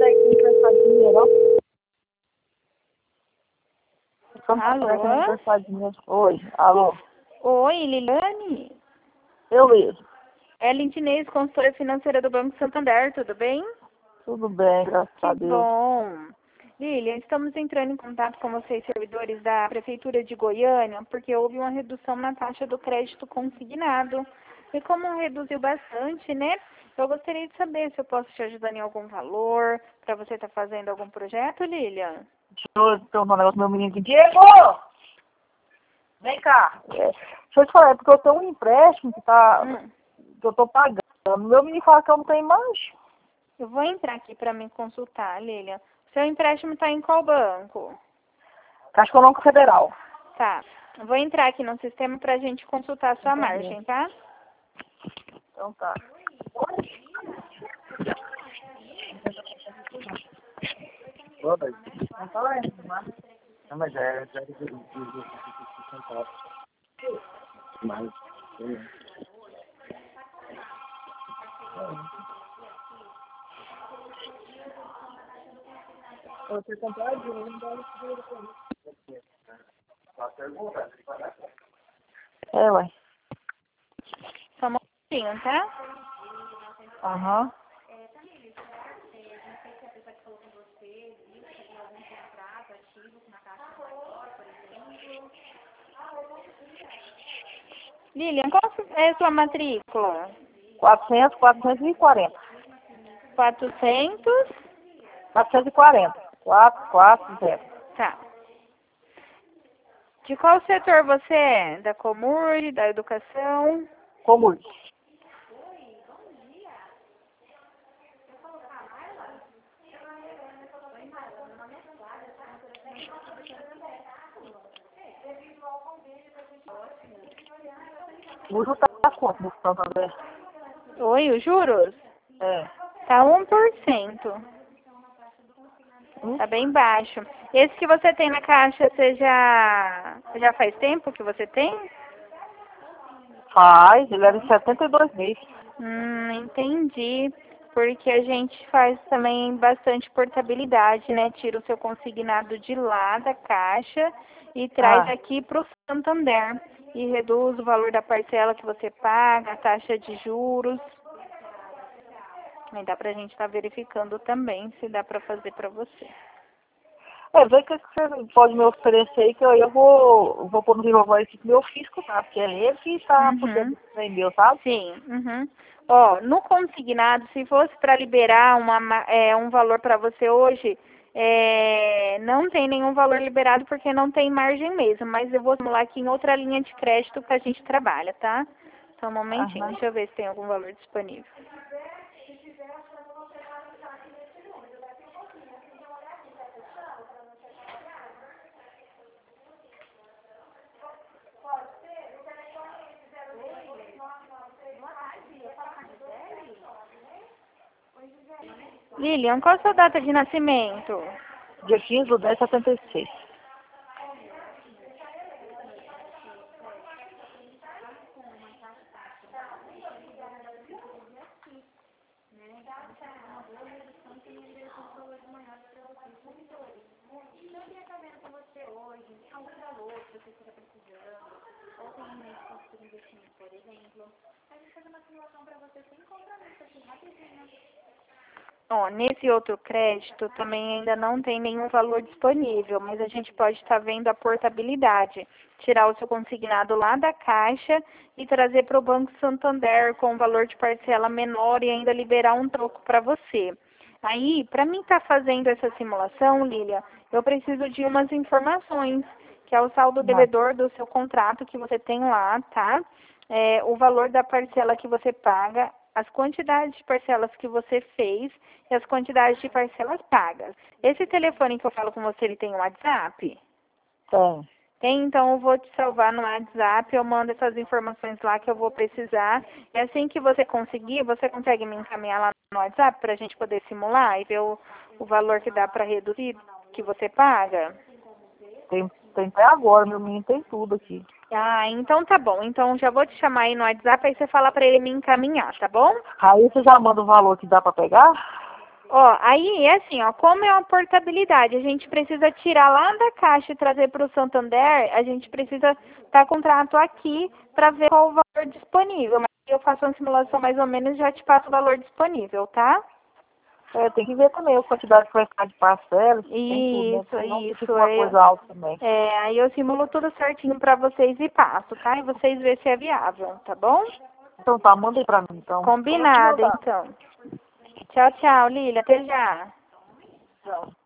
aí que emprestar dinheiro, ó. Alô? Emprestar dinheiro. Oi, alô. Oi, Liliane? Eu mesmo. É Lindinês, consultora financeira do Banco Santander, tudo bem? Tudo bem, graças a Que Deus. bom. Lilian, estamos entrando em contato com vocês, servidores da Prefeitura de Goiânia, porque houve uma redução na taxa do crédito consignado. E como reduziu bastante, né? Eu gostaria de saber se eu posso te ajudar em algum valor, para você estar fazendo algum projeto, Lilian? Deixa eu perguntar um negócio pro meu menino aqui. Diego! Vem cá. Deixa eu te falar, é porque eu tenho um empréstimo que eu tô pagando. Meu menino fala que eu não tenho mais. Eu vou entrar aqui para me consultar, Lilian. Seu empréstimo está em qual banco? Caixa Econômica Federal. Tá. Eu vou entrar aqui no sistema para a gente consultar a sua margem, tá? Então tá. Não, mas é mais. Você comprar dinheiro, não dá dinheiro pra mim. É, ué. Só um momentinho, tá? Aham. Lilian, qual é a sua matrícula? 440. 400? 440. 440. Tá. De qual setor você é? Da Comur, da educação? Como? O Ju tá quanto no Santander? Oi, os juros? É. Tá 1%. Tá bem baixo. Esse que você tem na caixa, você já faz tempo que você tem? Faz, ele era de 72 meses. Entendi. Porque a gente faz também bastante portabilidade, né? Tira o seu consignado de lá da caixa e traz aqui para o Santander. E reduz o valor da parcela que você paga, a taxa de juros. Aí dá pra gente estar verificando também se dá pra fazer pra você. É, vê o que você pode me oferecer aí, que eu vou pôr no vivo esse meu fisco, tá? Porque é ele que está podendo meu, sabe? Sim. Ó, no consignado, se fosse para liberar um valor para você hoje, não tem nenhum valor liberado porque não tem margem mesmo. Mas eu vou simular aqui em outra linha de crédito que a gente trabalha, tá? Só um momentinho, deixa eu ver se tem algum valor disponível. Lilian, qual a sua data de nascimento? Dia 15/10/76. Ó, nesse outro crédito também ainda não tem nenhum valor disponível, mas a gente pode estar vendo a portabilidade. Tirar o seu consignado lá da Caixa e trazer para o Banco Santander com um valor de parcela menor e ainda liberar um troco para você. Aí, para mim estar fazendo essa simulação, Lília, eu preciso de umas informações, que é o saldo devedor do seu contrato que você tem lá, tá? O valor da parcela que você paga, as quantidades de parcelas que você fez e as quantidades de parcelas pagas. Esse telefone que eu falo com você, ele tem um WhatsApp? Tem. Tem, então eu vou te salvar no WhatsApp, eu mando essas informações lá que eu vou precisar. E assim que você conseguir, você consegue me encaminhar lá no WhatsApp para a gente poder simular e ver o valor que dá para reduzir, que você paga? Tem até agora, meu menino tem tudo aqui. Ah, então tá bom. Então já vou te chamar aí no WhatsApp, aí você fala para ele me encaminhar, tá bom? Aí você já manda o valor que dá pra pegar? Ó, aí é assim, ó, como é uma portabilidade, a gente precisa tirar lá da caixa e trazer para o Santander, a gente precisa estar com o contrato aqui para ver qual o valor disponível. Mas eu faço uma simulação mais ou menos e já te passo o valor disponível, tá? Tem que ver também a quantidade que vai ficar de parcelas, tem tudo, né? Isso, Porque não isso. fica uma coisa alta também. Aí eu simulo tudo certinho para vocês e passo, tá? E vocês vê se é viável, tá bom? Então tá, manda aí pra mim, então. Combinado, então. Tchau, tchau, Lília. Até já. Tchau.